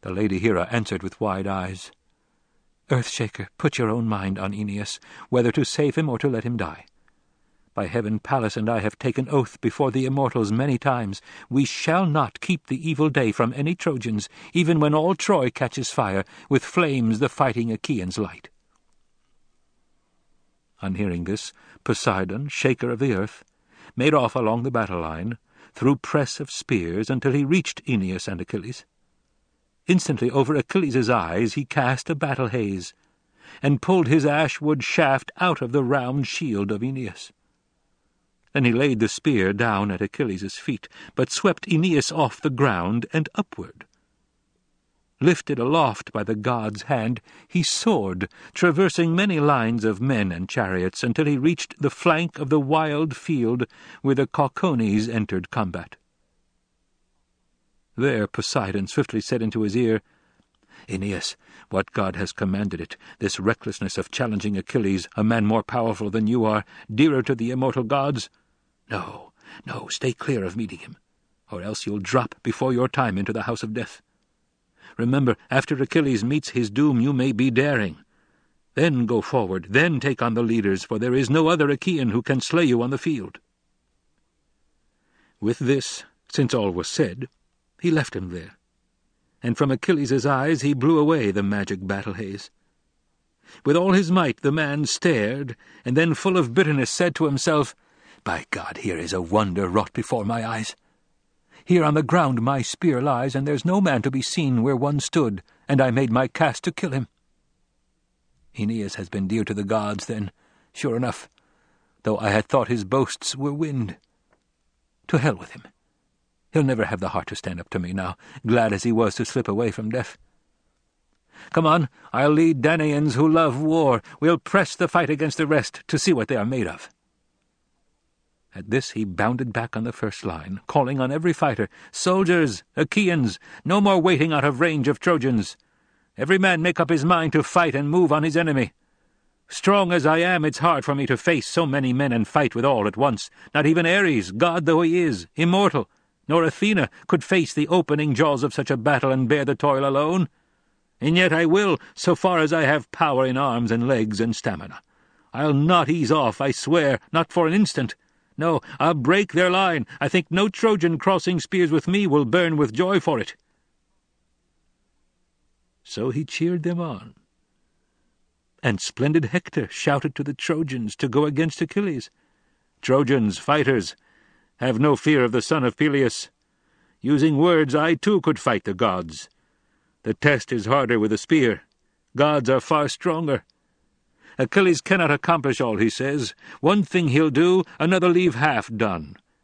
The Lady Hera answered with wide eyes, "Earthshaker, put your own mind on Aeneas, whether to save him or to let him die. By heaven, Pallas and I have taken oath before the immortals many times. We shall not keep the evil day from any Trojans, even when all Troy catches fire, with flames the fighting Achaeans light." On hearing this, Poseidon, shaker of the earth, made off along the battle line, through press of spears, until he reached Aeneas and Achilles. Instantly over Achilles' eyes he cast a battle haze, and pulled his ash-wood shaft out of the round shield of Aeneas. Then he laid the spear down at Achilles' feet, but swept Aeneas off the ground and upward. Lifted aloft by the god's hand, he soared, traversing many lines of men and chariots, until he reached the flank of the wild field where the Caucones entered combat. There Poseidon swiftly said into his ear, "Aeneas, what god has commanded it, this recklessness of challenging Achilles, a man more powerful than you are, dearer to the immortal gods? No, stay clear of meeting him, or else you'll drop before your time into the house of death. Remember, after Achilles meets his doom you may be daring. Then go forward, then take on the leaders, for there is no other Achaean who can slay you on the field." With this, since all was said, he left him there, and from Achilles' eyes he blew away the magic battle haze. With all his might the man stared, and then full of bitterness said to himself, "By God, here is a wonder wrought before my eyes. Here on the ground my spear lies, and there's no man to be seen where one stood, and I made my cast to kill him. Aeneas has been dear to the gods, then, sure enough, though I had thought his boasts were wind. To hell with him. He'll never have the heart to stand up to me now, glad as he was to slip away from death. Come on, I'll lead Danaans who love war. We'll press the fight against the rest to see what they are made of." At this he bounded back on the first line, calling on every fighter, "Soldiers, Achaeans, no more waiting out of range of Trojans. Every man make up his mind to fight and move on his enemy. Strong as I am, it's hard for me to face so many men and fight with all at once. Not even Ares, god though he is, immortal, nor Athena could face the opening jaws of such a battle and bear the toil alone. And yet I will, so far as I have power in arms and legs and stamina. I'll not ease off, I swear, not for an instant. No, I'll break their line. I think no Trojan crossing spears with me will burn with joy for it." So he cheered them on. And splendid Hector shouted to the Trojans to go against Achilles. "Trojans, fighters, have no fear of the son of Peleus. Using words, I too could fight the gods. The test is harder with a spear. Gods are far stronger. Achilles cannot accomplish all he says. One thing he'll do, another leave half done.